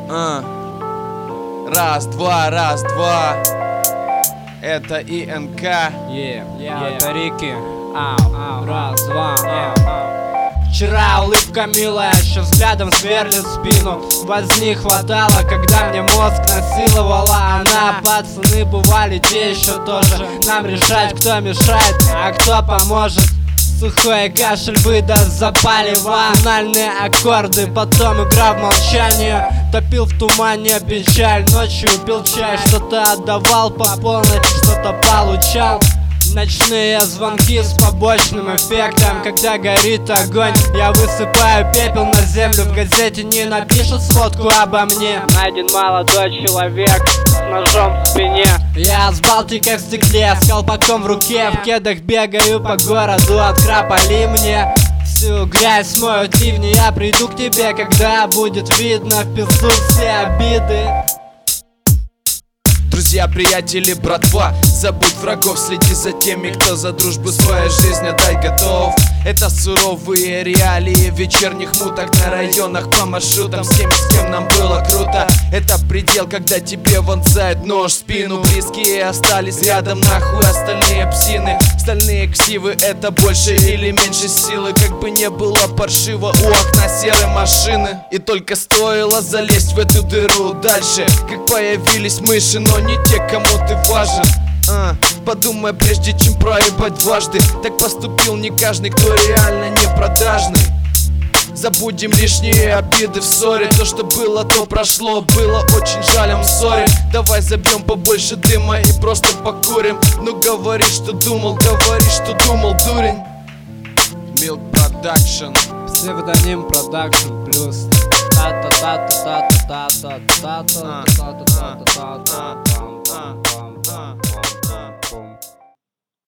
Раз, два, это ИНК. Это Рики. Раз, два. Вчера улыбка милая, еще взглядом сверлит спину. Возни хватало, когда мне мозг насиловала она. Пацаны бывали, те еще тоже. Нам решать, кто мешает, а кто поможет. Сухой кашель выдаст запалива. Финальные аккорды, потом игра в молчании. Топил в тумане печаль, ночью пил чай. Что-то отдавал по полной, что-то получал. Ночные звонки с побочным эффектом. Когда горит огонь, я высыпаю пепел на землю. В газете не напишут сводку обо мне. Найден молодой человек с ножом в спине. Я с Балтикой в стекле, с колпаком в руке. В кедах бегаю по городу, открапали мне. Всю грязь смоют ливни. Я приду к тебе, когда будет видно в пизду все обиды. Друзья, приятели, братва, забудь врагов, следи за теми, кто за дружбу свою жизнь отдать готов. Это суровые реалии вечерних муток на районах по маршрутам. С теми, с кем нам было круто. Это предел, когда тебе вонзает нож в спину. Близкие остались рядом, нахуй остальные псины. Стальные ксивы, это больше или меньше силы. Как бы не было паршиво у окна серой машины. И только стоило залезть в эту дыру дальше, как появились мыши, но не те, кому ты важен. Подумай, прежде чем проебать дважды. Так поступил не каждый, кто реально не продажный. Забудем лишние обиды в ссоре. То, что было, то прошло. Было очень жаль, I'm sorry. Давай забьем побольше дыма и просто покурим. Ну говори, что думал, дурень. Milk Production. Псевдоним Production плюс.